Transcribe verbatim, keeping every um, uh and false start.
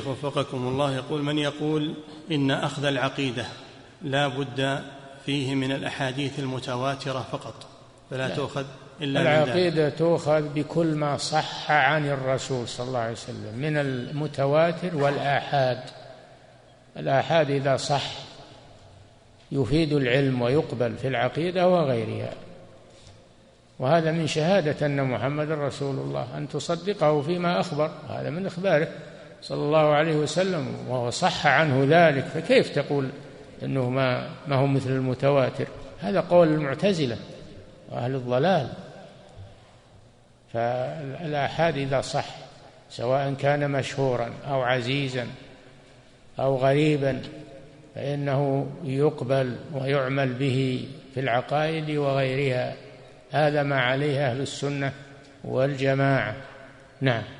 الشيخ وفقكم الله، يقول: من يقول إن أخذ العقيدة لا بد فيه من الأحاديث المتواترة فقط فلا تؤخذ إلا من ذلك؟ العقيدة تؤخذ بكل ما صح عن الرسول صلى الله عليه وسلم من المتواتر والآحاد. الآحاد إذا صح يفيد العلم ويقبل في العقيدة وغيرها، وهذا من شهادة أن محمد رسول الله أن تصدقه فيما أخبر، هذا من إخباره صلى الله عليه وسلم وهو صح عنه ذلك، فكيف تقول أنه ما, ما هو مثل المتواتر؟ هذا قول المعتزلة وأهل الضلال. فالآحاد إذا صح سواء كان مشهورا أو عزيزا أو غريبا فإنه يقبل ويعمل به في العقائد وغيرها، هذا ما عليه أهل السنة والجماعة. نعم.